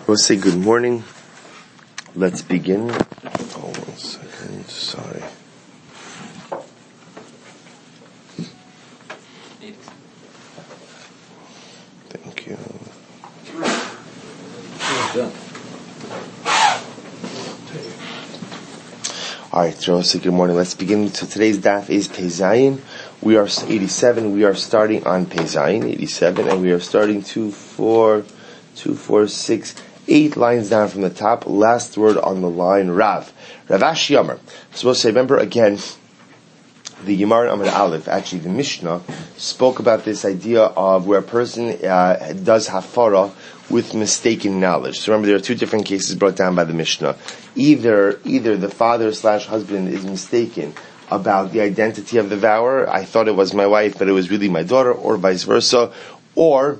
We'll say good morning. Let's begin. Oh, 1 second. Sorry. Thank you. Alright, so say good morning. Let's begin. So today's daf is Pei Zayin. We are 87. We are starting on Pei Zayin, 87, and we are starting 2, 4, 6, 8 lines down from the top. Last word on the line, Rav. Rav Ashi Amar. So we'll say, remember again, the Gemara Amud Aleph, actually the Mishnah, spoke about this idea of where a person does hafara with mistaken knowledge. So remember, there are two different cases brought down by the Mishnah. Either the father/husband is mistaken about the identity of the vower. I thought it was my wife, but it was really my daughter, or vice versa. Or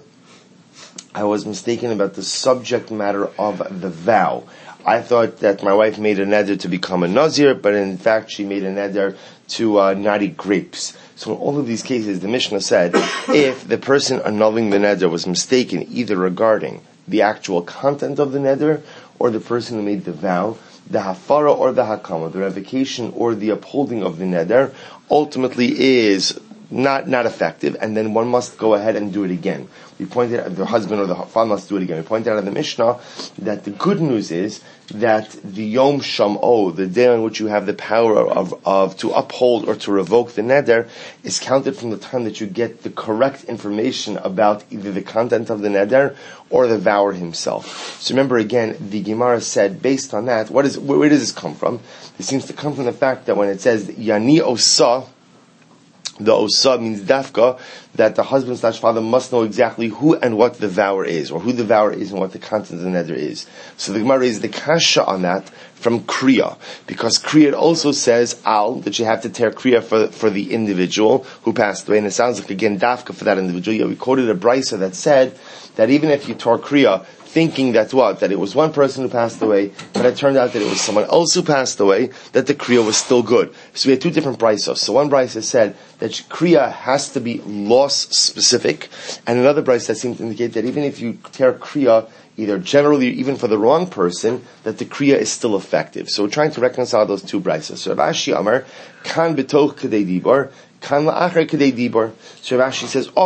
I was mistaken about the subject matter of the vow. I thought that my wife made a neder to become a Nazir, but in fact she made a neder to not eat grapes. So in all of these cases, the Mishnah said, if the person annulling the neder was mistaken either regarding the actual content of the neder, or the person who made the vow, the hafara or the hakama, the revocation or the upholding of the neder, ultimately is not effective, and then one must go ahead and do it again. We pointed out, the husband or the father must do it again. We pointed out in the Mishnah that the good news is that the Yom Sham'o, the day on which you have the power of to uphold or to revoke the neder, is counted from the time that you get the correct information about either the content of the neder or the vower himself. So remember again, the Gemara said, based on that, where does this come from? It seems to come from the fact that when it says Yani Osa, the osa means dafka, that the husband/father must know exactly who and what the vower is, or who the vower is and what the content of the neder is. So the Gemara raises the kasha on that from kriya, because kriya also says that you have to tear kriya for the individual who passed away, and it sounds like again dafka for that individual. Yet we quoted a brisa that said that even if you tore kriya thinking that it was one person who passed away, but it turned out that it was someone else who passed away, that the kriya was still good. So we had two different brisos. So one brisa said that kriya has to be loss specific, and another brisa that seemed to indicate that even if you tear kriya, either generally or even for the wrong person, that the kriya is still effective. So we're trying to reconcile those two brisos. So Rav Ashi Amar, kan betoch kedei dibor, kan la'achar kedei dibor. So Rav Ashi says,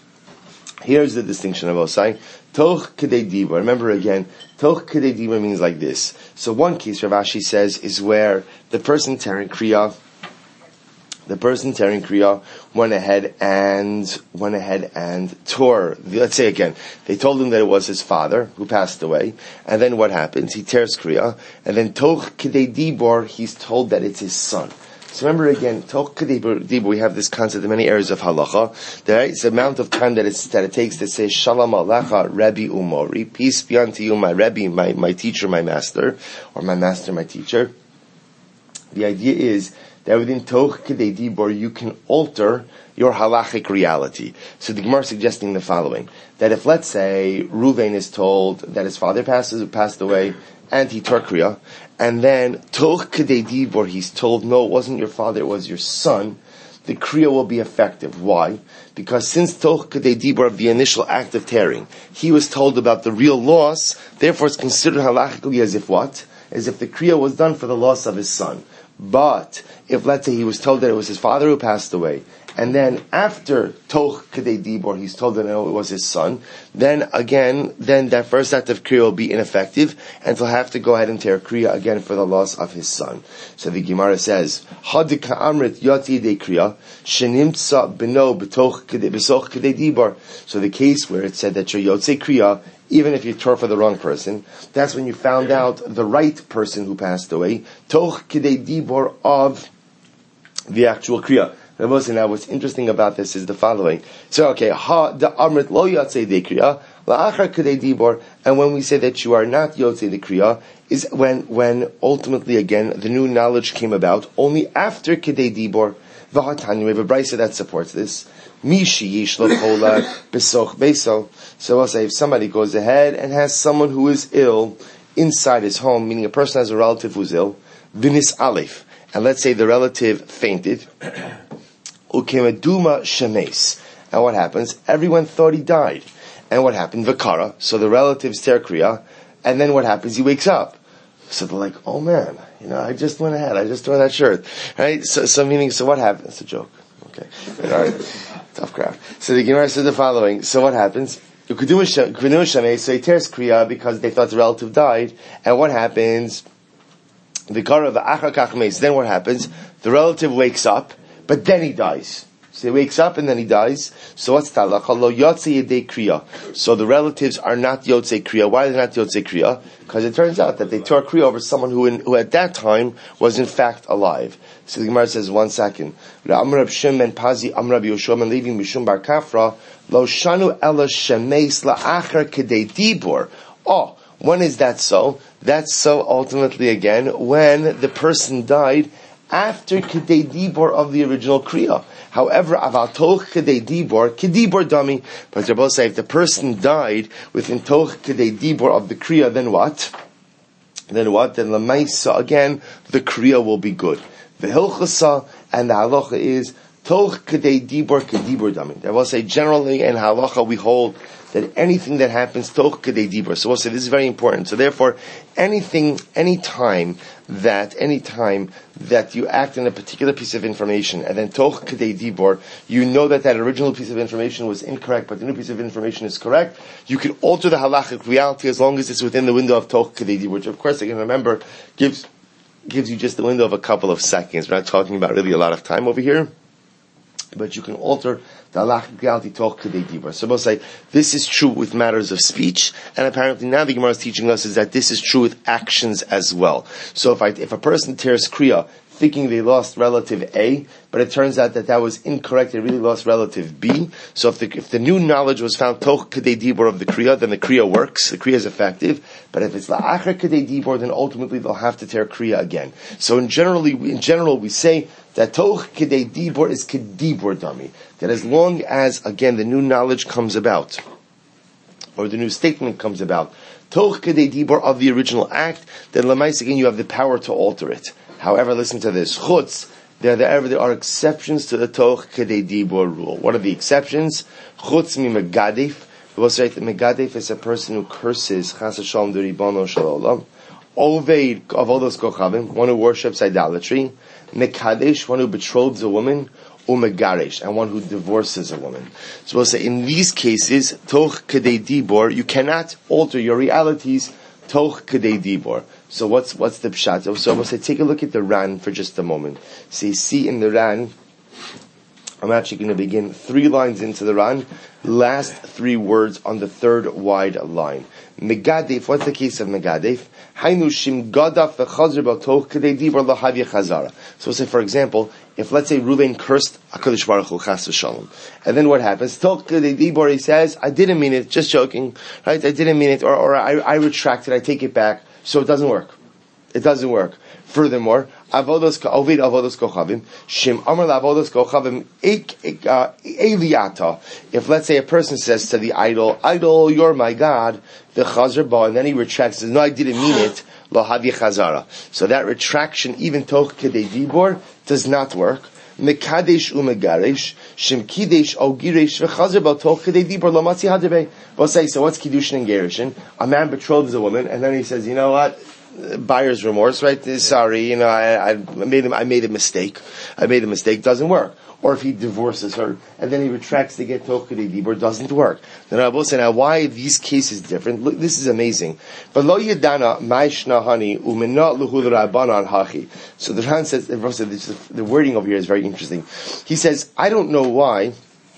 here's the distinction of Osai. Toch kedei dibor. Remember again, toch kedei dibor means like this. So one case Rav Ashi says is where the person tearing kriya went ahead and tore. Let's say again, they told him that it was his father who passed away, and then what happens? He tears kriya, and then toch kedei dibor, he's told that it's his son. So remember again, toch kedei dibor, we have this concept in many areas of halacha. There is the amount of time that it takes to say shalom alecha Rebbe umori, peace be unto you, my Rebbe, my teacher, my master, or my master, my teacher. The idea is that within toch kedei dibor you can alter your halachic reality. So the Gemara is suggesting the following: that if, let's say, Ruvain is told that his father passed away, and he tore kriya, and then toch kedei dibor he's told, no, it wasn't your father, it was your son, the kriya will be effective. Why? Because since toch kedei dibor of the initial act of tearing, he was told about the real loss, therefore it's considered halachically as if what? As if the kriya was done for the loss of his son. But if, let's say, he was told that it was his father who passed away, and then after toch kedei dibor he's told that no, it was his son, then that first act of kriya will be ineffective, and he'll have to go ahead and tear kriya again for the loss of his son. So the Gemara says, Hadika amrit yati de kriya shenimtsa beno betoch kedei dibor. So the case where it said that you're yotze kriya, even if you tore for the wrong person, that's when you found out the right person who passed away, toch kedei dibor of the actual kriya. Now what's interesting about this is the following. So okay, the amrit lo yatzei de kriya, la'achar kedei dibor, and when we say that you are not yotzei de kriya, is when ultimately again the new knowledge came about only after kedei dibor. V'hatani, we have a brisa that supports this. Mishi yishlo kola besoch beso. So we'll say if somebody goes ahead and has someone who is ill inside his home, meaning a person has a relative who's ill, v'nis alef, and let's say the relative fainted, ukemeduma shemes, and what happens? Everyone thought he died. And what happened? Vakara. So the relatives tear kriya, and then what happens? He wakes up. So they're like, oh man, I just went ahead. I just tore that shirt. Right? So meaning, so what happened? It's a joke. Okay. All right. Tough crowd. So the Gemara said the following. So what happens? So he tears Kriya because they thought the relative died. And what happens? Then what happens? The relative wakes up, but then he dies. So he wakes up and then he dies. So what's talacha? Lo yotzei yedei kriya. So the relatives are not yotzei kriya. Why are they not yotzei kriya? Because it turns out that they tore kriya over someone who at that time was in fact alive. So the Gemara says, 1 second. Amr Shim ben Pazi, Amr Yehoshua ben Levi, Mishum bar Kafra, lo shanu ela shemeis la'achar kedei dibur. Oh, when is that so? That's so ultimately again when the person died after kedei dibur of the original kriya. However, aval toch kedei dibur dami. But they both say if the person died within toch kedei dibur of the kriya, then what? Then lamaisa again the kriya will be good. The hilchasa and the halacha is toch kedei dibur dami. They will say generally in halacha we hold that anything that happens toch kedei dibur. So we'll say this is very important. So therefore, any time that you act on a particular piece of information and then toch kedei dibur, you know that original piece of information was incorrect, but the new piece of information is correct. You can alter the halachic reality as long as it's within the window of toch kedei dibur, which of course, again, remember, gives you just the window of a couple of seconds. We're not talking about really a lot of time over here, but you can alter the halachic reality toch kedei dibur. So we'll say this is true with matters of speech, and apparently now the Gemara is teaching us is that this is true with actions as well. So if a person tears kriya thinking they lost relative A, but it turns out that was incorrect, they really lost relative B. So if the new knowledge was found toch kedei dibur of the kriya, then the kriya works, the kriya is effective. But if it's la'achar kedei dibur, then ultimately they'll have to tear kriya again. So in general we say that toch kedei dibur is kedibur dami. That as long as, again, the new knowledge comes about, or the new statement comes about, toch kedei dibur of the original act, then lamais again you have the power to alter it. However, listen to this. Chutz, there are exceptions to the toch kedei dibur rule. What are the exceptions? Chutz mi megadef. We will say that megadef is a person who curses chas v'shalom the ribono shel olam. Oved avodos kochavim, one who worships idolatry. Mekadesh, one who betroths a woman. Umegaresh, and one who divorces a woman. So we'll say in these cases, toch kedei dibur, you cannot alter your realities toch kedei dibur. So what's the pshat? So we'll say take a look at the Ran for just a moment. So you see in the Ran, I'm actually going to begin 3 lines into the Ran, last 3 words on the 3rd wide line. Megadef, what's the case of Megadef? Hainu shim gadaf v'chazir b'toch kedei dibur lahavya chazara. So we'll say, for example, if let's say Reuven cursed HaKadosh Baruch Hu chas v'shalom, and then what happens? Toch kedei dibur, he says, I didn't mean it, just joking, right? I didn't mean it, or I retract it, I take it back. So it doesn't work. It doesn't work. Furthermore, avodos kochavim, shim amar la'avodos kochavim eliata. If let's say a person says to the idol, you're my God, the chazar ba, and then he retracts, says, no, I didn't mean it, lo havi chazara. So that retraction, even toch kedei dibur, does not work. Mekadesh umegaresh, shim kidesh o giresh v'chazar ba toch kedei dibur lo matzi hadrei. We'll say, so what's kiddushin and gerushin? A man betroths a woman, and then he says, you know what? Buyer's remorse, right? Sorry, I made a mistake. Doesn't work. Or if he divorces her, and then he retracts to get toch kedei dibur, doesn't work. Then I will say, now why are these cases different? Look, this is amazing. But lo yedana ma'ishna hani umenat luhul rabbanan hachi. So the Ran says, the wording over here is very interesting. He says, I don't know why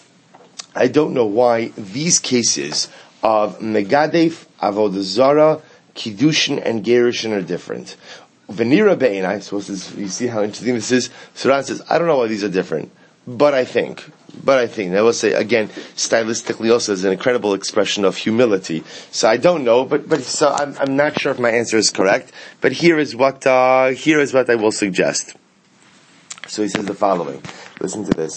these cases of Megadef, Avodah Zarah, Kiddushin, and Gerushin are different. Venira Be'enai, so you see how interesting this is? Suran says, I don't know why these are different, but I think. I will say, again, stylistically also is an incredible expression of humility. So I don't know, but so I'm not sure if my answer is correct, but here is what I will suggest. So he says the following. Listen to this.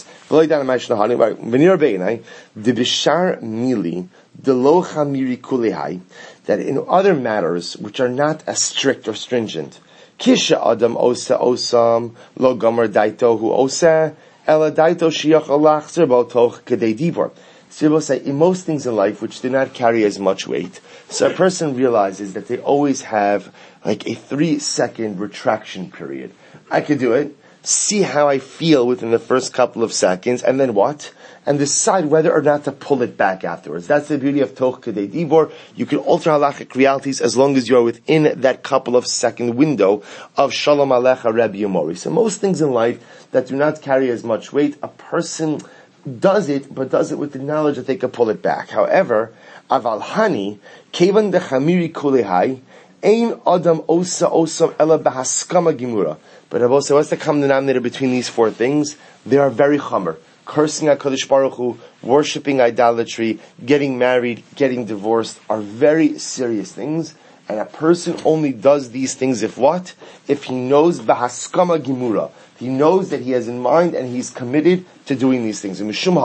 That in other matters which are not as strict or stringent, Kisha Adam Osa Osam Lo Gomer Daito Hu Osa Ela Daito Shiach Alach Zerbo Toch Kedei Dibur. So you will say, in most things in life which do not carry as much weight, so a person realizes that they always have like a 3-second retraction period. I could do it, see how I feel within the first couple of seconds, and then what? And decide whether or not to pull it back afterwards. That's the beauty of Toch Kedei Dibor. You can alter halachic realities as long as you are within that couple of second window of Shalom Alecha Rebbe Yomori. So most things in life that do not carry as much weight, a person does it, but does it with the knowledge that they can pull it back. However, Aval Hani, Kevan de Chamiri Kulehai, Ein Adam Osa Osam Ela Bahaskama Gimura. But I've also, what's the common denominator between these four things? They are very chamer. Cursing HaKadosh Baruch Hu, worshipping idolatry, getting married, getting divorced are very serious things. And a person only does these things if what? If he knows Bahaskama Gimura. He knows that he has in mind and he's committed to doing these things.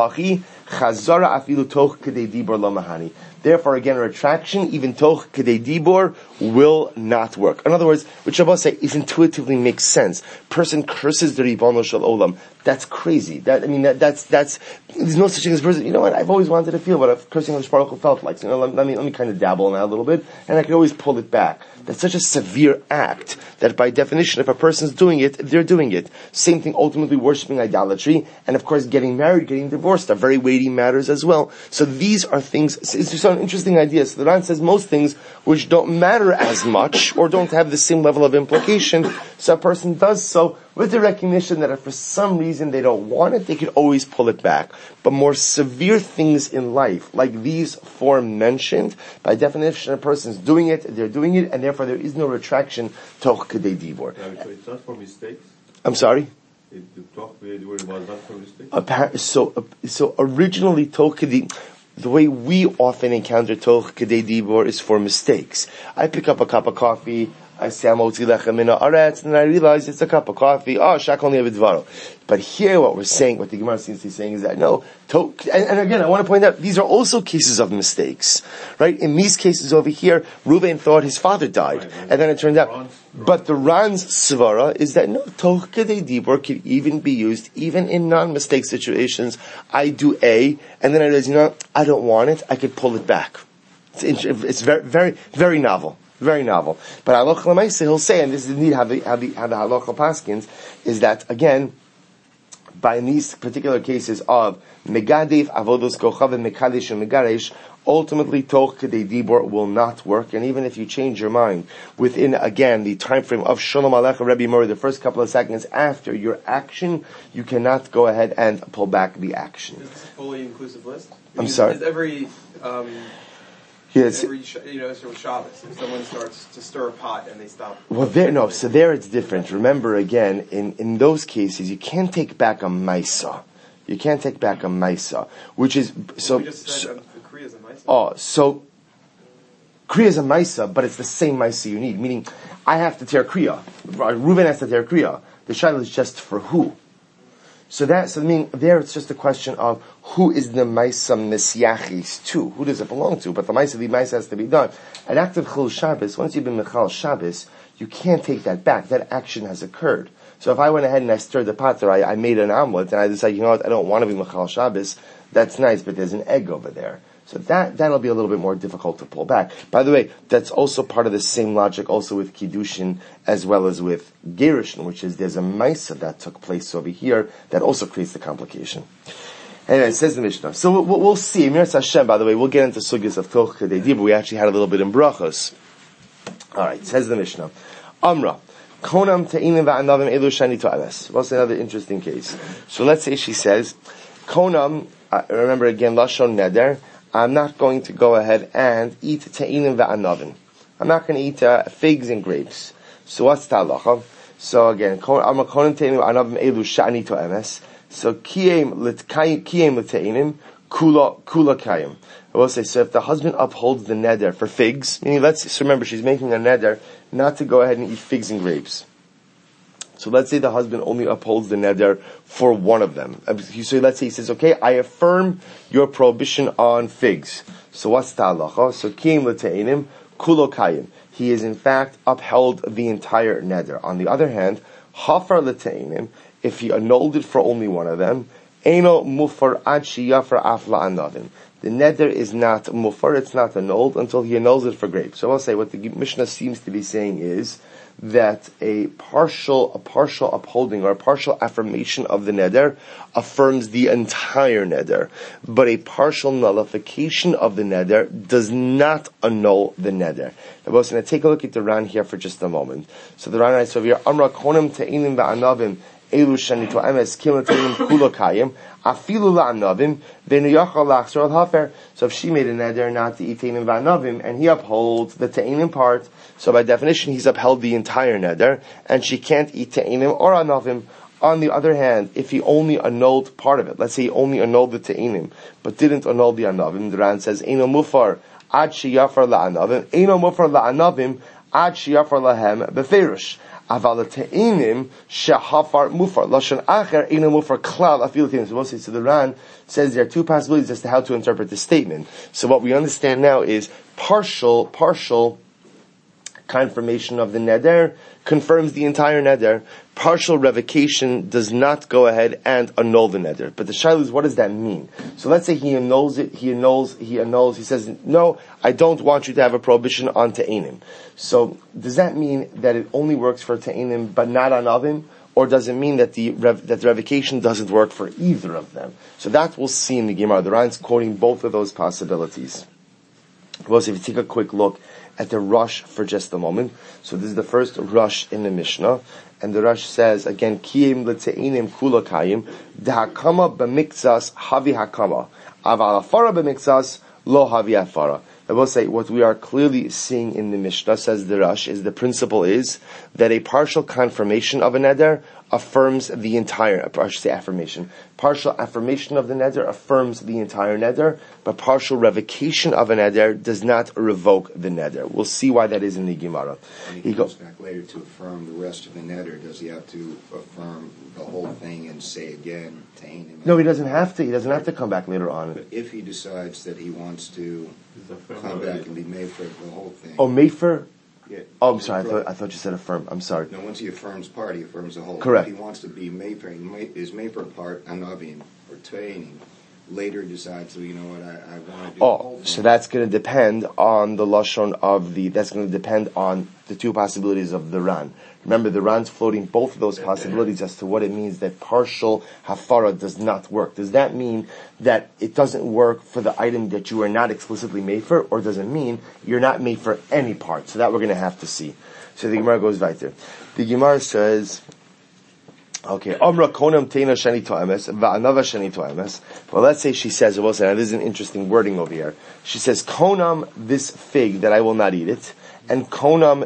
Therefore, again, a retraction, even toch kedei dibor, will not work. In other words, what Shabbos say is intuitively makes sense. Person curses the Ribono Shel Olam. That's crazy. That's there's no such thing as person. You know what? I've always wanted to feel what a cursing HaKadosh Baruch Hu felt like. So, let me kind of dabble in that a little bit, and I can always pull it back. That's such a severe act that by definition, if a person's doing it, they're doing it. Same thing, ultimately worshipping idolatry, and of course getting married, getting divorced are very weighty matters as well. So these are things, it's just an interesting idea. So the Ran says most things which don't matter as much, or don't have the same level of implication, so a person does so with the recognition that if for some reason they don't want it, they could always pull it back. But more severe things in life, like these four mentioned, by definition a person's doing it, they're doing it, and therefore there is no retraction, toch kedei dibor. So it's not for mistakes? I'm sorry? The toch kedei dibor was not for mistakes? So originally toch kedei, the way we often encounter toch kedei dibor is for mistakes. I pick up a cup of coffee, I say Amotzi lechem min haaretz, and I realize it's a cup of coffee. Oh, shak only avidvaro. But here, what we're saying, what the Gemara seems to be saying, is that no. And again, I want to point out these are also cases of mistakes, right? In these cases over here, Reuven thought his father died, and then it turned out. But the Ran's svara is that no, toch kedei dibor can even be used even in non-mistake situations. I do A, and then I realize, I don't want it. I could pull it back. It's very, very, very novel. Very novel. But halacha l'maaseh, he'll say, and this is indeed how the halacha paskins, is that, again, by in these particular cases of megadef, avodos kochav, and mekadesh, and megaresh, ultimately toch kedei dibor will not work. And even if you change your mind within, again, the time frame of Shalom Alecha Rebbe Yomori, the first couple of seconds after your action, you cannot go ahead and pull back the action. Is this a fully inclusive list? I'm sorry? Is every... Yes. Every sort of Shabbos, if someone starts to stir a pot and they stop. Well, there it's different. Remember, again, in those cases, you can't take back a maisa. You can't take back a maisa, which is so. We just said Kriya is a maisa. Oh, so Kriya is a maisa, but it's the same maisa you need. Meaning, I have to tear Kriya. Reuven has to tear Kriya. The shaila is just for who. So there it's just a question of who is the Maisa Mesyachis to? Who does it belong to? But the Maisa has to be done. An act of Chil Shabbos, once you've been Mechal Shabbos, you can't take that back. That action has occurred. So if I went ahead and I stirred the pot, or I made an omelet, and I decided, you know what, I don't want to be Mechal Shabbos, that's nice, but there's an egg over there. So that'll be a little bit more difficult to pull back. By the way, that's also part of the same logic also with Kiddushin as well as with Gerushin, which is there's a Maisa that took place over here that also creates the complication. Anyway, it says the Mishnah. So we'll see. Miras Hashem, by the way, we'll get into sugyas of toch kedei dibor. We actually had a little bit in brachos. Alright, says the Mishnah. Amra. Konam te'inim va'anavim elu shani to'aves. What's another interesting case? So let's say she says, Konam, remember again, Lashon Neder, I'm not going to go ahead and eat te'inim va'anavim. I'm not going to eat figs and grapes. So what's the halacha? So again, Amra konam te'inim va'anavim elu shani to'aves. So kiyem l'te'inim, kula kayim. I will say, so if the husband upholds the neder for figs, meaning remember she's making a neder not to go ahead and eat figs and grapes. So let's say the husband only upholds the neder for one of them. So let's say he says, okay, I affirm your prohibition on figs. So what's the halacha? So kiyem l'te'inim, kula kayim. He is in fact upheld the entire neder. On the other hand, hafar l'te'inim, if he annulled it for only one of them, Eino mufar ad sheyafar af la'anavim. The neder is not mufar, it's not annulled until he annuls it for grapes. So I'll say what the Mishnah seems to be saying is that a partial upholding or a partial affirmation of the neder affirms the entire neder, but a partial nullification of the neder does not annul the neder. Now, we're going to take a look at the Ran here for just a moment. So the Ran writes over here, Amra konim te'inim va'anavim elu shanito emes kilim te'inim kulokayim afilu la'anavim v'nu yachal lachzor al-hafer. So if she made a neder not to eat te'inim va'anavim, and he upholds the te'inim part, so by definition he's upheld the entire neder, and she can't eat te'inim or anavim. On the other hand, if he only annulled part of it, let's say he only annulled the te'inim, but didn't annul the anavim, the Ran says, Eino mufar ad sheyafar la'anavim, Eino mufar la'anavim ad sheyafar lahem befeirush. Aval te'inim shehafar mufar. Lashon acher eino mufar klal afil te'inim. So the Ran says there are two possibilities as to how to interpret this statement. So what we understand now is partial confirmation of the neder confirms the entire neder. Partial revocation does not go ahead and annul the neder. But the shaila is, what does that mean? So let's say he annuls it, he annuls, he says, no, I don't want you to have a prohibition on te'inim. So does that mean that it only works for te'inim but not on avim? Or does it mean that the revocation doesn't work for either of them? So that we'll see in the Gemara. The Ran's quoting both of those possibilities. Well, so if you take a quick look at the Rush for just a moment. So this is the first Rush in the Mishnah. And the Rush says, again, Kiyim l'te'inim kula kayim, dehakama b'mikzas havi hakama, aval afara b'mikzas lo havi afara. I will say, what we are clearly seeing in the Mishnah, says the Rush, is the principle is that a partial confirmation of a neder affirms the entire, I should say affirmation. Partial affirmation of the neder affirms the entire neder, but partial revocation of a neder does not revoke the neder. We'll see why that is in the Gemara. When he goes back later to affirm the rest of the neder, does he have to affirm the whole thing and say again, te'inim? No, he doesn't have to. He doesn't have to come back later on. But if he decides that he wants to come back and be made for the whole thing. Oh, Mefer? Yeah. Oh, I'm sorry. I thought you said affirm. I'm sorry. No, once he affirms part, he affirms the whole. Correct. If he wants to be made for his made for part anavim or te'inim, later decides, so you know what, I want to do the whole thing. So that's going to depend on the lashon of that's going to depend on the two possibilities of the Ran. Remember, the Ran's floating both of those possibilities as to what it means that partial hafara does not work. Does that mean that it doesn't work for the item that you are not explicitly made for, or does it mean you're not made for any part? So that we're going to have to see. So the Gemara goes weiter. The Gemara says, okay, Amra konam teina shani to'emes, va'anava shani to'emes. Well, let's say she says, now this is an interesting wording over here. She says, konam, this fig, that I will not eat it, and konam,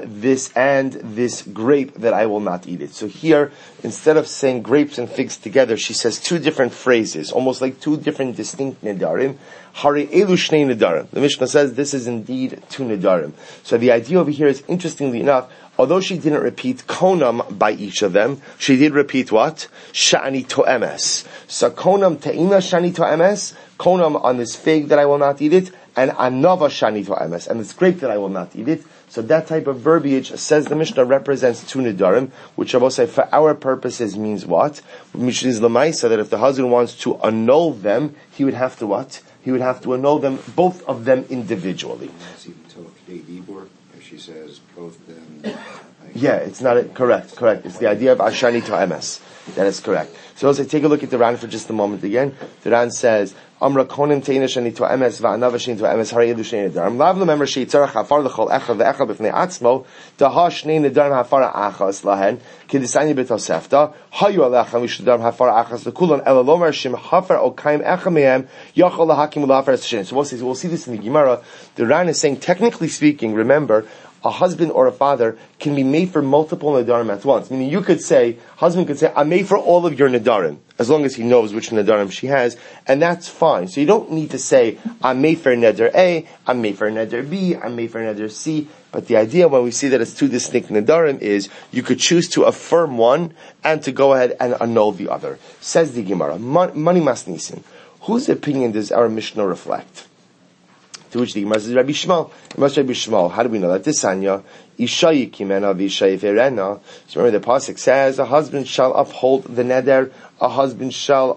this grape, that I will not eat it. So here, instead of saying grapes and figs together, she says two different phrases, almost like two different distinct nedarim. Hari elu shnei nedarim. The Mishnah says this is indeed two nedarim. So the idea over here is, interestingly enough, although she didn't repeat konam by each of them, she did repeat what? Shani to'emes. So konam te'ina shani to'emes, konam on this fig that I will not eat it, and anava shani to'emes, and this grape that I will not eat it. So that type of verbiage, says the Mishnah, represents two nedarim, which I will say for our purposes means what? Which is lemaisa, that if the husband wants to annul them, he would have to what? He would have to annul them, both of them individually. That's even Dibur, if she says both of them. Yeah, it's not correct. It's the idea of ashani to'emes. That is correct. So let's take a look at the Ran for just a moment again. The Ran says, Amra konim teina shani to'emes va'anava shani to'emes hari edu shnei nedarim. Lav l'memer sheyitzarach hafar l'chol echad ve'echad b'fnei atzmo daha shnei nedarim hafar achas lahen k'disani b'tosefta hayu alecha mishnedarim hafar achas l'kulon ela lomer shim hafar o kaim echa mehem yachol lahakim ulafar eshen. So we'll see this in the Gemara. The Ran is saying, technically speaking, remember, a husband or a father can be made for multiple nedarim at once. Meaning husband could say, I'm made for all of your nedarim, as long as he knows which nedarim she has, and that's fine. So you don't need to say, I'm made for neder A, I'm made for neder B, I'm made for neder C. But the idea when we see that it's two distinct nedarim is, you could choose to affirm one, and to go ahead and annul the other. Says the Gemara, Mani Mas Nisin. Whose opinion does our Mishnah reflect? To which the Gemara says, Rabbi Shmuel. It must be Rabbi Shmuel. How do we know that? This Anya, Isha Yikimena v'Isha Yiferena. So remember the pasuk says, a husband shall uphold the neder. A husband shall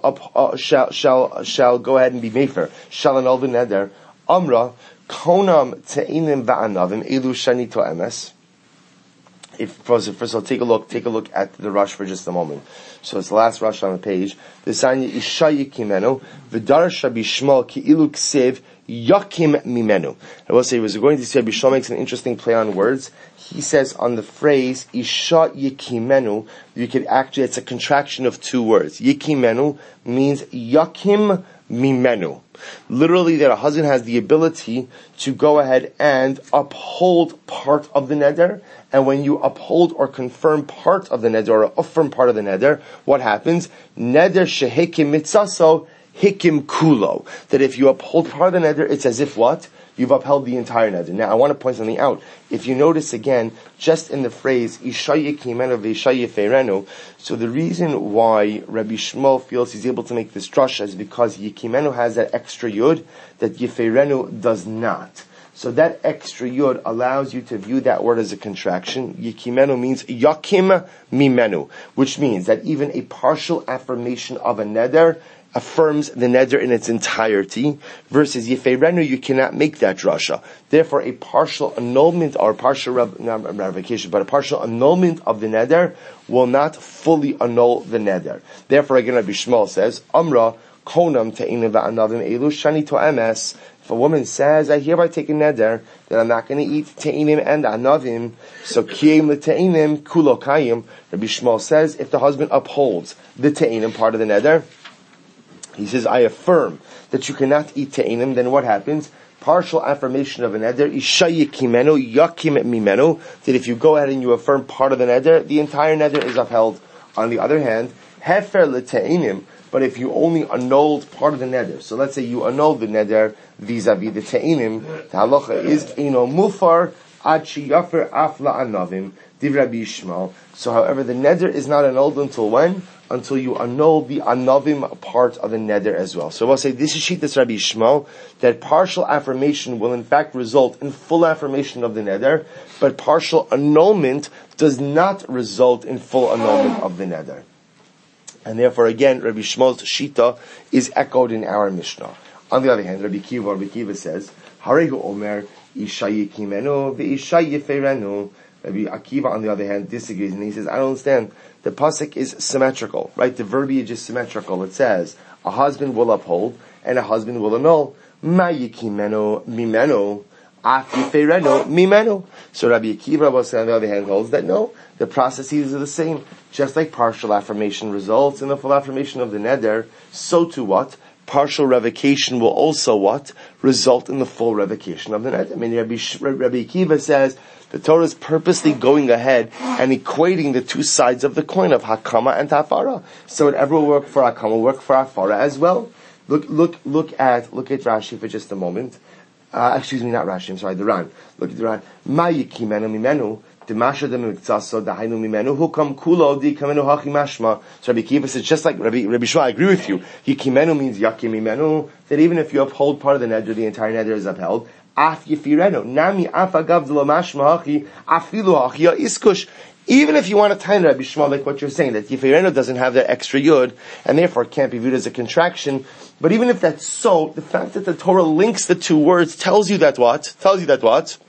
go ahead and be mefer. Shall annul the neder. Amra konam te'inim va'anavim elu shani to'emes. First of all, take a look at the rush for just a moment. So it's the last rush on the page. The sign Isha Yikimenu v'darsha bishmal ki'ilu ksev yakim mimenu. I will say, he was going to say, Bishmal makes an interesting play on words. He says on the phrase Isha Yikimenu, you could actually, it's a contraction of two words. Yikimenu means yakim mimenu. Literally, that a husband has the ability to go ahead and uphold part of the neder, and when you uphold or confirm part of the neder, or affirm part of the neder, what happens? Neder shehikim mitzaso hikim kulo. That if you uphold part of the neder, it's as if what? You've upheld the entire neder. Now, I want to point something out. If you notice again, just in the phrase, Isha Yikimenu v'Isha Yiferenu, so the reason why Rabbi Shmuel feels he's able to make this drasha is because Yikimenu has that extra yud that Yiferenu does not. So that extra yud allows you to view that word as a contraction. Yikimenu means Yakim Mimenu, which means that even a partial affirmation of a neder affirms the neder in its entirety, versus Yifeirenu, you cannot make that drasha. Therefore, a partial annulment, or partial revocation, but a partial annulment of the neder will not fully annul the neder. Therefore, again, Rabbi Shmuel says, Amra, konam te'inim va'anavim elu shani to'emes. If a woman says, I hereby take a neder, that I'm not going to eat te'inim and anavim, so kiyim le'te'inim kulo kayim. Rabbi Shmuel says, if the husband upholds the te'inim part of the neder, he says, I affirm that you cannot eat te'inim, then what happens? Partial affirmation of a neder, Isha Yikimenu, Yakim Mimenu, that if you go ahead and you affirm part of the neder, the entire neder is upheld. On the other hand, Hefer le'te'inim, but if you only annulled part of the neder, so let's say you annulled the neder vis-a-vis the te'inim, the halacha is, Eno mufar, ad shiyafer afla anavim, div Rabbi Yishmael. So however, the neder is not annulled until when? Until you annul the anavim part of the neder as well. So we'll say this is Shittas Rabbi Yishmael, that partial affirmation will in fact result in full affirmation of the neder, but partial annulment does not result in full annulment of the neder. And therefore again, Rabbi Yishmael's Shita is echoed in our Mishnah. On the other hand, Rabbi Kiva says, Harehu Omer, Isha Yikimenu, Ve'isha Yifeirenu. Rabbi Akiva, on the other hand, disagrees, and he says, I don't understand. The pasuk is symmetrical, right? The verbiage is symmetrical. It says, a husband will uphold, and a husband will annul. Ma yikimenu mimenu, af yiferenu mimenu. So Rabbi Akiva, on the other hand, holds that no, the processes are the same. Just like partial affirmation results in the full affirmation of the neder, so to what? Partial revocation will also what? Result in the full revocation of the neder. I mean, Rabbi Akiva says, the Torah is purposely going ahead and equating the two sides of the coin of Hakama and Hafara. So whatever will work for Hakama will work for Hafara as well. Look at Rashi for just a moment. Excuse me, not Rashi, I'm sorry, the Ran. Look at the Ran. Ma yikimenu mimenu, demasha demikzaso dahainu mimenu, hukam kulo di kamenu hachi mashma. So Rabbi Kiva says, just like Rabbi Shua, I agree with you. Yikimenu means yakim mimenu, that even if you uphold part of the neder, the entire neder is upheld. Af yifirenu, nami af agav d'lo mashma hachi, afilu hachi iskush. Even if you want to tie in Rabbi Shmuel, like what you're saying, that Yifirenu doesn't have that extra yud, and therefore can't be viewed as a contraction, but even if that's so, the fact that the Torah links the two words tells you that what? That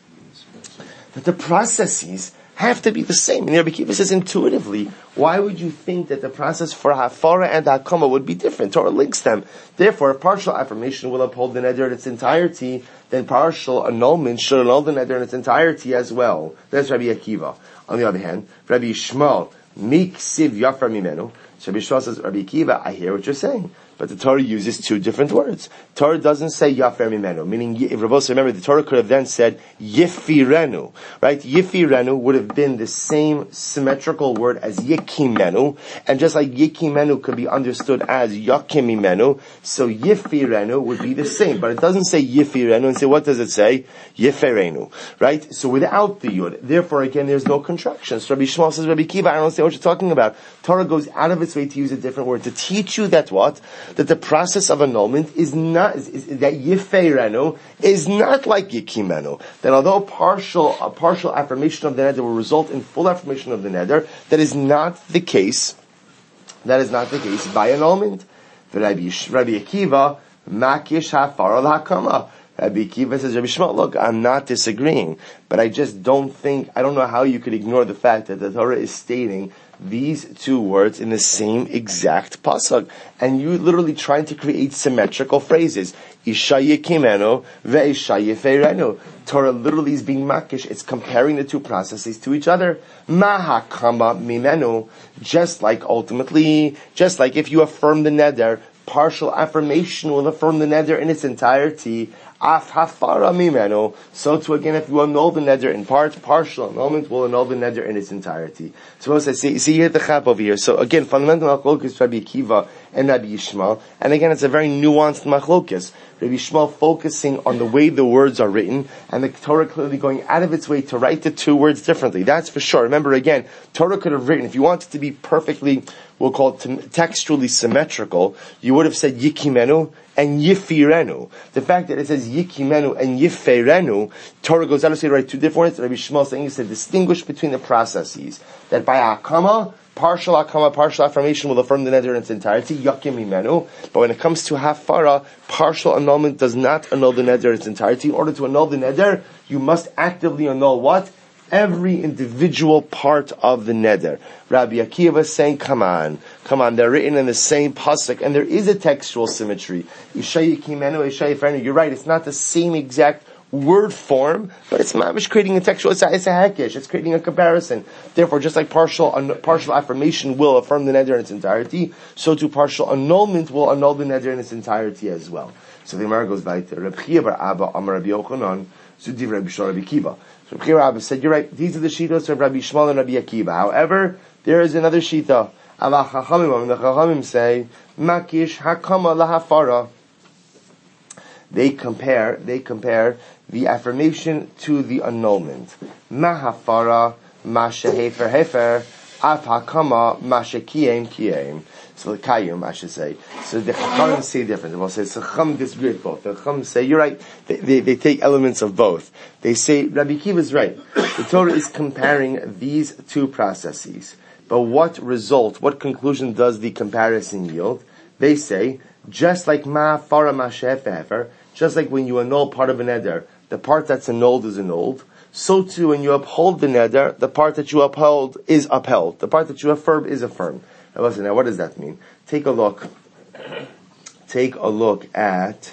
the processes have to be the same. And Rabbi Kiva says intuitively, why would you think that the process for Hafara and Hakama would be different? Torah links them. Therefore, if partial affirmation will uphold the neder in its entirety, then partial annulment should annul the neder in its entirety as well. That's Rabbi Akiva. On the other hand, Rabbi Yishmael, Miksiv Yafra Mimenu. So Rabbi Yishmael says, Rabbi Akiva, I hear what you're saying, but the Torah uses two different words. Torah doesn't say Yafra Mimenu, meaning, if Rabbi remember, the Torah could have then said Yifirenu, right? Yifirenu would have been the same symmetrical word as Yikimenu, and just like Yikimenu could be understood as Yakimimenu, so Yifirenu would be the same, but it doesn't say Yifirenu, and say, what does it say? Yiferenu, right? So without the Yud, therefore again, there's no contraction. So Rabbi Shmuel says, Rabbi Kiva, I don't understand what you're talking about. Torah goes out of its its way to use a different word to teach you that what? That the process of annulment is not, that yifeirenu is not like yikimenu. That although a partial affirmation of the neder will result in full affirmation of the neder, that is not the case. That is not the case by annulment. Rabbi Akiva, makish hafar al-hakama. Rabbi Akiva says, Rabbi Shmuel, look, I'm not disagreeing, but I just don't know how you could ignore the fact that the Torah is stating these two words in the same exact pasuk, and you literally trying to create symmetrical phrases. Isha yekimenu ve'isha yefeirenu. Torah literally is being makish. It's comparing the two processes to each other. Mahakama mimenu. Just like if you affirm the neder, partial affirmation will affirm the neder in its entirety. Af hafara mimenu. So too again, if you annul the neder in part, partial annulment will annul the neder in its entirety. Suppose I see here the chap over here. So again, fundamental machlokes Rabbi Akiva and Rabbi Yishmael, and again, it's a very nuanced machlokes. Rabbi Yishmael focusing on the way the words are written, and the Torah clearly going out of its way to write the two words differently. That's for sure. Remember again, Torah could have written, if you want it to be perfectly, we'll call it textually symmetrical, you would have said yikimenu and yifirenu. The fact that it says yikimenu and yifirenu, Torah goes out of its way to write two different words. Rabbi Yishmael saying is to distinguish between the processes. That by akama, partial affirmation will affirm the neder in its entirety, yakim imenu. But when it comes to hafara, partial annulment does not annul the neder in its entirety. In order to annul the neder, you must actively annul what? Every individual part of the neder. Rabbi Akiva is saying, come on, they're written in the same pasuk, and there is a textual symmetry. Isha yikimenu, Isha yifrenu. You're right, it's not the same exact word form, but it's mamish creating a textual, it's a hekesh, it's creating a comparison. Therefore, just like partial affirmation will affirm the neder in its entirety, so too partial annulment will annul the neder in its entirety as well. So the Gemara goes by to Reb Chia bar Abba Amar Rabbi Yochanan, Zudiv Rabbi Shmuel Rabbi Akiva. So Reb Chia bar Abba said, you're right, these are the shitos of Rabbi Shmuel and Rabbi Akiva. However, there is another shita. Allah Chachamim, the Chachamim say, Makish hakama lahafara. They compare the affirmation to the annulment. Mahafara, masha hefer hefer, af hakama, masha kiyem kiyem. So the kayum, I should say. So the Chachamim say different. They'll say, so Chacham disagree with both. The Chacham say, you're right. They take elements of both. They say, Rabbi Akiva is right. The Torah is comparing these two processes. But what conclusion does the comparison yield? They say, just like mahafara, masha hefer hefer, just like when you annul part of an neder, the part that's annulled is annulled. So too, when you uphold the neder, the part that you uphold is upheld. The part that you affirm is affirmed. Now listen, what does that mean? Take a look at,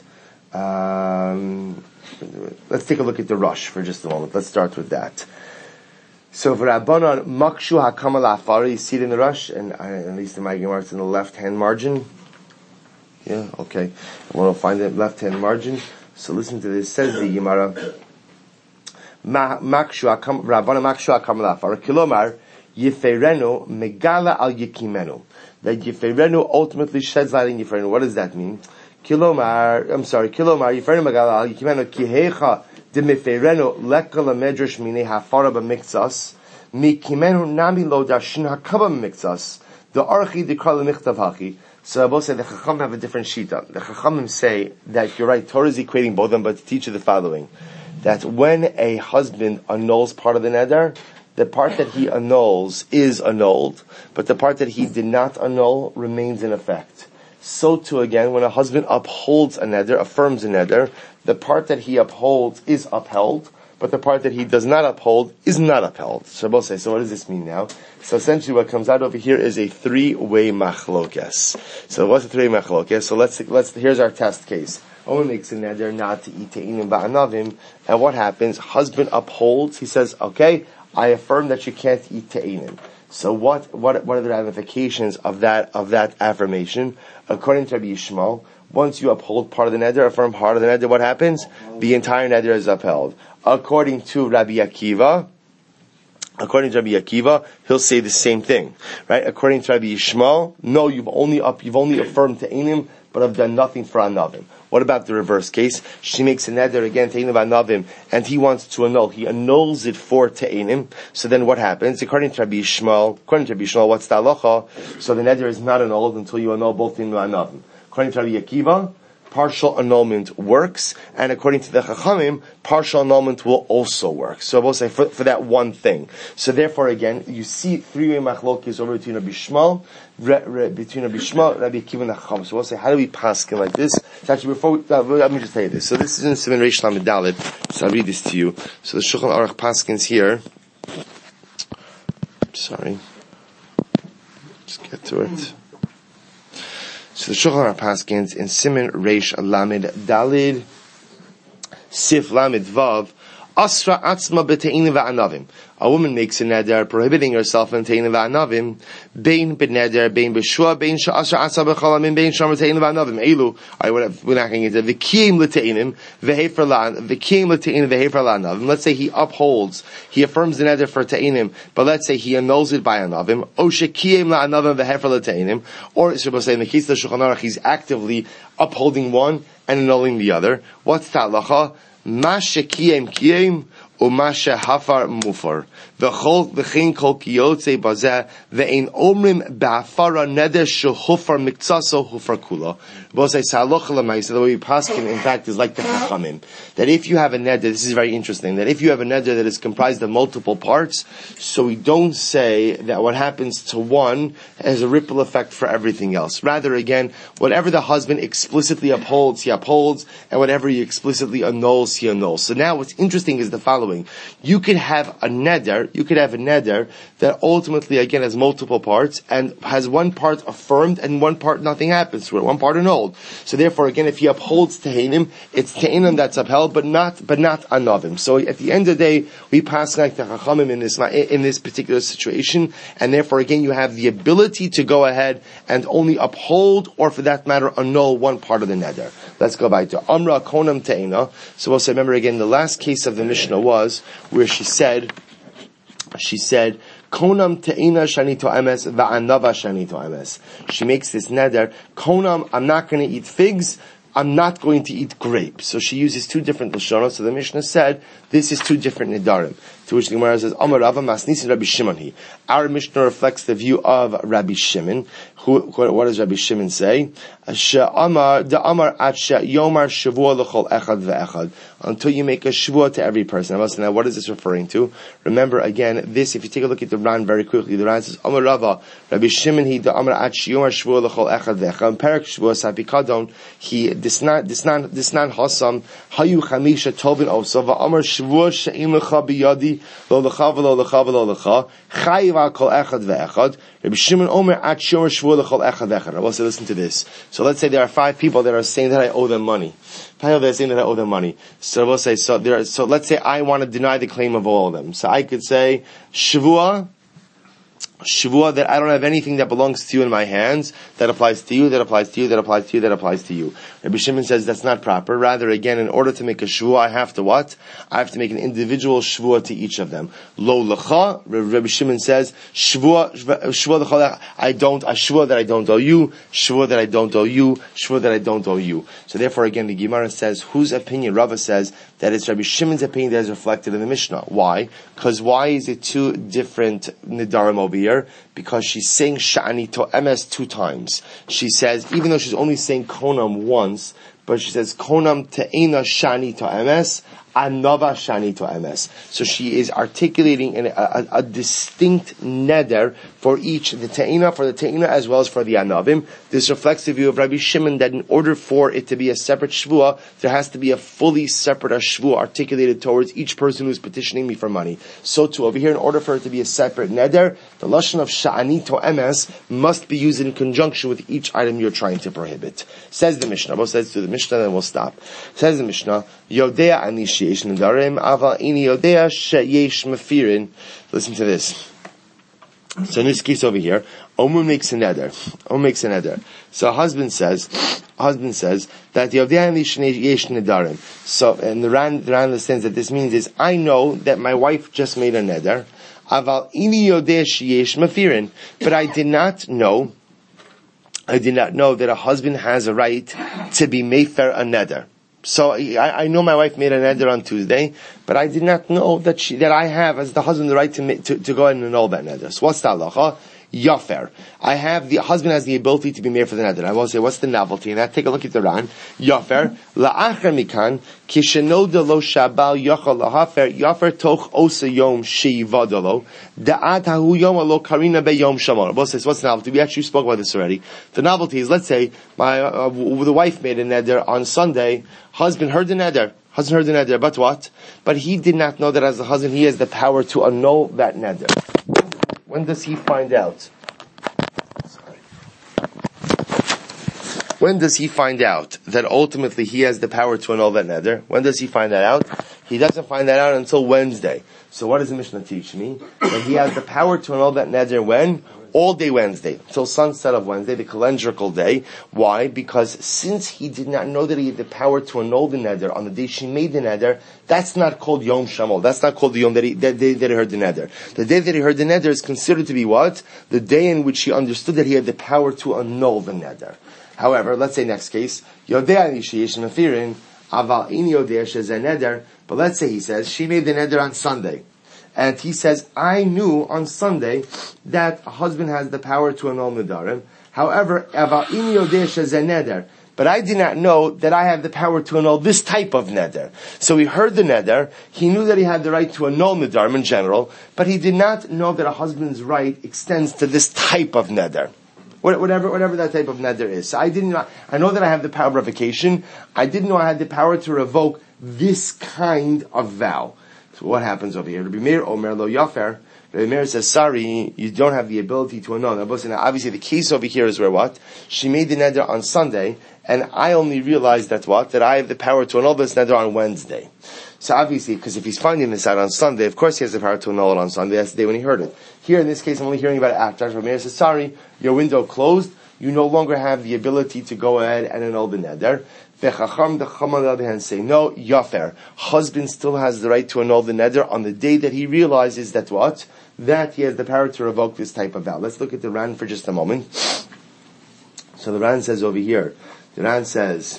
let's take a look at the Rush for just a moment. Let's start with that. So for Rabbanan, makshu hakama la'afara, you see it in the Rush, and at least in my Gemara, it's in the left-hand margin. Yeah, okay. I want to find the left-hand margin. So listen to this. Says the Gemara, Rabbana makshu hakam la'afara, kilomar, yifeirenu megala al yikimenu. That yifeirenu ultimately sheds light in yifeirenu. What does that mean? Kilomar, yifeirenu megala al yikimenu, kihecha de mifeirenu lekala medrash mine hafara b'miktsas, mikimenu nami lo dashin hakaba b'miktsas, the archi dikra l'michtav haki. So I both say the Chachamim have a different shita. The Chachamim say that you're right, Torah is equating both of them, but to teach you the following. That when a husband annuls part of the neder, the part that he annuls is annulled, but the part that he did not annul remains in effect. So too again, when a husband upholds a neder, affirms a neder, the part that he upholds is upheld, but the part that he does not uphold is not upheld. So both say, so what does this mean now? So essentially what comes out over here is a three-way machlokes. So what's a three-way machlokes? So here's our test case. Owen makes a neder not to eat te'inim ba'anavim, and what happens? Husband upholds, he says, okay, I affirm that you can't eat te'inim. So what are the ramifications of that affirmation? According to Rabbi Yishmael, once you uphold part of the neder, affirm part of the neder, what happens? The entire neder is upheld. According to Rabbi Akiva, he'll say the same thing, right? According to Rabbi Yishmael, no, you've only affirmed te'inim, but I've done nothing for Anavim. What about the reverse case? She makes a neder again, Te'inim Anavim, and he wants to annul. He annuls it for Te'inim. So then what happens? According to Rabbi Yishmael, what's the halacha? So the neder is not annulled until you annul both Te'inim Anavim. According to Rabbi Akiva, partial annulment works, and according to the Chachamim, partial annulment will also work. So we'll say for that one thing. So therefore, again, you see three-way machlokes over between Rabbi Shmuel, Rabbi Akiva, and the Chacham. So we'll say, how do we paskin like this? So actually, let me just tell you this. So this is in Siman Reish Lamed Dalet. So I'll read this to you. So the Shulchan Aruch paskins here. Sorry. Just get to it. So the Shulchan Aruch paskins in Siman Reish Lamed Dalid Sif Lamed Vav Asra Atzma B'Te'inim V'Anavim. A woman makes a neder prohibiting herself in Te'inim V'Anavim, Bein B'Neder, Bein B'Shua, Bein Sha'asra Atzma B'Cholamim, Bein Sham B'Te'inim V'Anavim. Elu, we're not going into V'Kiyim L'Te'inim, V'Hefer L'Te'inim, V'Hefer L'Anavim. Let's say he affirms the neder for Te'inim, but let's say he annuls it by Anavim, O Shekiyim L'Anavim, V'Hefer L'Te'inim, or it's supposed to say in the case of the Shulchan Aruch, he's actively upholding one and annulling the other. What's that halacha? Masha kiyem umasha hafar mufar v'chol v'chein kol kiyotze bazeh ve'ein omrim ba'afara neder shehufar mikzaso hufar kula. We'll say saloch l'maisa. The way we paskin, in fact, is like the chachamim. That if you have a neder, this is very interesting. That if you have a neder that is comprised of multiple parts, so we don't say that what happens to one has a ripple effect for everything else. Rather, again, whatever the husband explicitly upholds, he upholds, and whatever he explicitly annuls, he annuls. So now, what's interesting is the following: you could have a neder that ultimately, again, has multiple parts and has one part affirmed and one part nothing happens to it, one part annulled. So therefore, again, if he upholds Te'inim, it's Te'inim that's upheld, but not Anavim. So at the end of the day, we pass like the Chachamim in this particular situation, and therefore, again, you have the ability to go ahead and only uphold, or for that matter, annul one part of the neder. Let's go back to Amra Konam Te'ina. So we'll say, remember again, the last case of the Mishnah was where she said, Konam te'ina shani to'emes va'anava shani to'emes. She makes this neder. Konam, I'm not going to eat figs. I'm not going to eat grapes. So she uses two different lashonos. So the Mishnah said, this is two different nedarim. To which the Gemara says, Amar Rava Masnisin Rabbi Shimon hi. Our Mishnah reflects the view of Rabbi Shimon. What does Rabbi Shimon say? Amar at yomar shavua l'chol echad ve'echad. Until you make a shavua to every person. Now, what is this referring to? Remember, again, this, if you take a look at the Ran very quickly, the Ran says, Amar Rava, Rabbi Shimon hi, Amar at yomar shavua l'chol echad ve'echad. Perak shavua sapikadon, he, disnan hasam, hayu chamisha tovin osava, Amar shavua she'im l'cha biyadi, lo l'cha v'lo l'cha v'lo l'cha, chayiv al kol echad ve'echad. Rabbi Shimon Omer at Shor Shvur l'chol echad echad. I will say, listen to this. So let's say there are 5 people that are saying that I owe them money. 5 people that are saying that I owe them money. So we'll say, so let's say I want to deny the claim of all of them. So I could say, Shavua, that I don't have anything that belongs to you in my hands, that applies to you, that applies to you, that applies to you, that applies to you. Rabbi Shimon says that's not proper. Rather, again, in order to make a shvua, I have to what? I have to make an individual shvua to each of them. Lo lecha, Rabbi Shimon says, shvua lecha, I shvua that I don't owe you, shvua that I don't owe you, shvua that I don't owe you. So therefore, again, the Gemara says, whose opinion? Rava says that it's Rabbi Shimon's opinion that is reflected in the Mishnah. Why? Because why is it two different nidarim over here? Because she's saying sha'ani to'emes 2 times. She says, even though she's only saying konam once, but she says konam te'ena sha'ani to'emes, anava shani to'emes. So she is articulating a distinct neder for each, the te'ina, for the te'ina as well as for the anavim. This reflects the view of Rabbi Shimon that in order for it to be a separate shvua, there has to be a fully separate shvua articulated towards each person who's petitioning me for money. So too, over here, in order for it to be a separate neder, the lashon of sha'ani to'emes must be used in conjunction with each item you're trying to prohibit. Says the Mishnah. Both says to the Mishnah, then we'll stop. Says the Mishnah, Yodea anishi yesh nedarim, aval ini yodea sheyesh mefirin. Listen to this. So in this case over here, Omer makes a neder. So husband says that Yodea anishi yesh nedarim. So, and the Ran understands that this means is, I know that my wife just made a neder, aval ini yodea sheyesh mefirin, but I did not know I did not know that a husband has a right to be mefer a neder. So I know my wife made a neder on Tuesday, but I did not know that I have, as the husband, the right to go ahead and annul that neder. So what's the halacha? Yafer. The husband has the ability to be made for the neder. I will say, what's the novelty in that? Take a look at the Ran. Yafer. La'achar mikan, kishenoda lo shabal yachal lahafer, yafer toch osa yom she'ivadalo, da'ad hahu yom alo karina be yom shamar. What's the novelty? We actually spoke about this already. The novelty is, let's say, the wife made a neder on Sunday, husband heard the neder, but what? But he did not know that as a husband, he has the power to annul that neder. When does he find out? When does he find out that ultimately he has the power to annul that neder? When does he find that out? He doesn't find that out until Wednesday. So what does the Mishnah teach me? That he has the power to annul that neder when? All day Wednesday, till sunset of Wednesday, the calendrical day. Why? Because since he did not know that he had the power to annul the neder on the day she made the neder, that's not called Yom Shamol. That's not called the Yom that he heard the neder. The day that he heard the neder is considered to be what? The day in which he understood that he had the power to annul the neder. However, let's say next case, Yodea Nishiyesh Mefirin, Aval Ini Yodea Shezeh Neder, but let's say he says, she made the neder on Sunday. And he says, I knew on Sunday that a husband has the power to annul nedarim. However, but I did not know that I have the power to annul this type of neder. So he heard the neder, he knew that he had the right to annul nedarim in general, but he did not know that a husband's right extends to this type of neder. Whatever that type of neder is. So I know that I have the power of revocation. I didn't know I had the power to revoke this kind of vow. So what happens over here? Rabbi Meir Omer Lo Yafer. Rabbi Meir says, sorry, you don't have the ability to annul. Now, obviously the case over here is where what? She made the neder on Sunday, and I only realized that what? That I have the power to annul this neder on Wednesday. So obviously, because if he's finding this out on Sunday, of course he has the power to annul it on Sunday. That's the day when he heard it. Here in this case, I'm only hearing about it after. Rabbi Meir says, sorry, your window closed. You no longer have the ability to go ahead and annul the neder. The Chacham on the other hand say, no, Yafer. Husband still has the right to annul the neder on the day that he realizes that what? That he has the power to revoke this type of vow. Let's look at the Ran for just a moment. So the Ran says over here, the Ran says,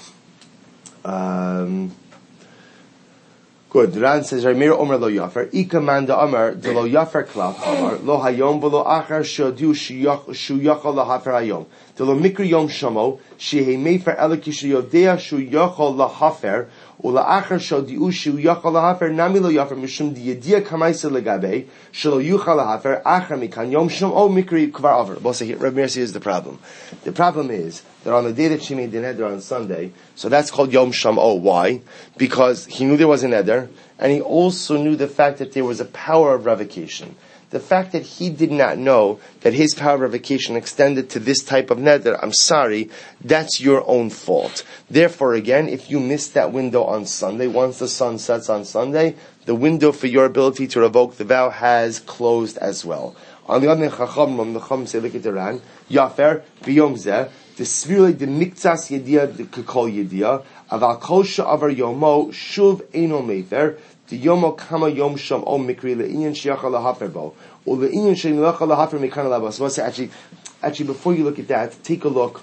good. The Ran says, Ramir Omer Lo Yafer, Ika Manda Omer, De Lo Yafer Klal Kamar, Lo Hayom, Velo Achar, Shodu, Shu Yachal Lahafer Hayom. De Lo Mikri Yom Shamo, Shehe Mefer Eliki Shu Yodea, Shu Yachal Lahafer, Ula Achar Shodiu, Shu Yachal Lahafer, Nami Lo Yafer, Mishum Di Yedia Kamaisa Legabe, Shelo Yuchal Lahafer, Achar Mikan Yom Shamo, Mikri Kvar Over. Rabbi Meir says the problem. The problem is that on the day that she made the neder on Sunday, so that's called Yom Shamo. Why? Because he knew there was a neder, and he also knew the fact that there was a power of revocation. The fact that he did not know that his power of revocation extended to this type of neder, I'm sorry, that's your own fault. Therefore, again, if you missed that window on Sunday, once the sun sets on Sunday, the window for your ability to revoke the vow has closed as well. On the other hand, Chacham say, look at the Ran, Yafer, B'yom Zeh, the Svirle, the Miktsas Yedia, the Kekol Yedia, Aval Kol Sha'avar Yomo, Shuv Eino Mefer, the Yomo Kama Yom Sham O Mikri, Le'inyan Shiacha Lahafer Bo, or Le'inyan Shiacha Lahafer Mekan Labas. So actually, before you look at that, take a look,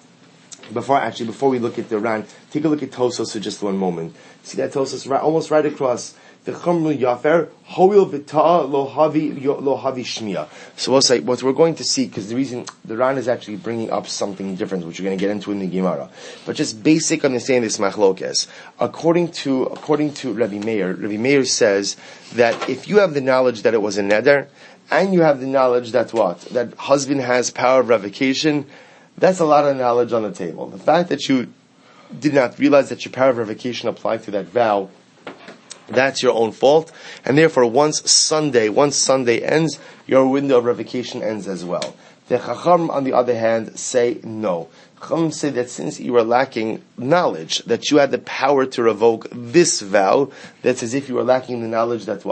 before we look at the Ran, take a look at Tosos for just one moment. See that Tosos almost right across. The Chumru Yafer, Hoil Vita Lo Havi Shmiya. So we'll say, what we're going to see, because the reason the Ran is actually bringing up something different, which we're going to get into in the Gemara. But just basic understanding this machlokes. According to Rabbi Meir says that if you have the knowledge that it was a neder, and you have the knowledge that what? That husband has power of revocation, that's a lot of knowledge on the table. The fact that you did not realize that your power of revocation applied to that vow, that's your own fault, and therefore once Sunday ends, your window of revocation ends as well. The Chacham, on the other hand, say no. Chacham say that since you are lacking knowledge, that you had the power to revoke this vow, that's as if you were lacking the knowledge that what?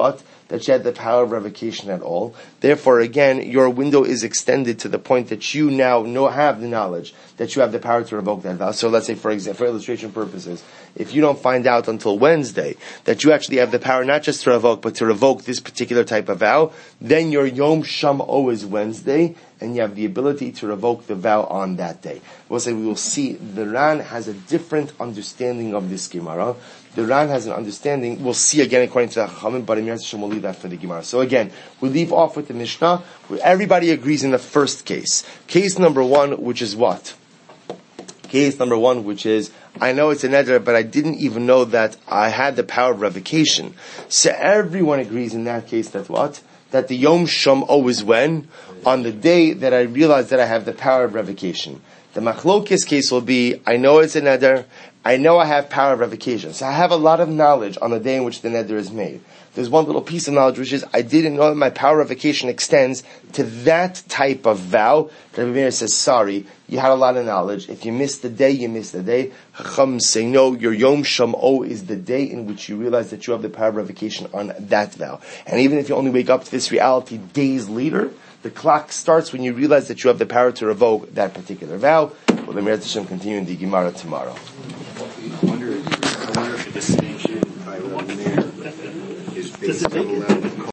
that you had the power of revocation at all. Therefore, again, your window is extended to the point that you now have the knowledge that you have the power to revoke that vow. So let's say, for example, for illustration purposes, if you don't find out until Wednesday that you actually have the power not just to revoke, but to revoke this particular type of vow, then your Yom Sham'o is Wednesday, and you have the ability to revoke the vow on that day. We will see the Ran has a different understanding of this Gemara. The Ran has an understanding, we'll see again according to the Chachamim, but Emir Hashem will leave that for the Gemara. So again, we leave off with the Mishnah, where everybody agrees in the first case. Case number one, which is what? Case number one, which is, I know it's a neder, but I didn't even know that I had the power of revocation. So everyone agrees in that case that what? That the Yom Sham'o is when? On the day that I realize that I have the power of revocation. The Machlokes case will be, I know it's a neder, I know I have power of revocation. So I have a lot of knowledge on the day in which the neder is made. There's one little piece of knowledge, which is, I didn't know that my power of revocation extends to that type of vow. Rabbi Meir says, sorry, you had a lot of knowledge. If you miss the day, you miss the day. Chacham say, no, your Yom Sham'o is the day in which you realize that you have the power of revocation on that vow. And even if you only wake up to this reality days later, the clock starts when you realize that you have the power to revoke that particular vow. Well, the Meir Hashem continue in the Gemara tomorrow. I wonder if the distinction by Rabbi Meir is based on the level of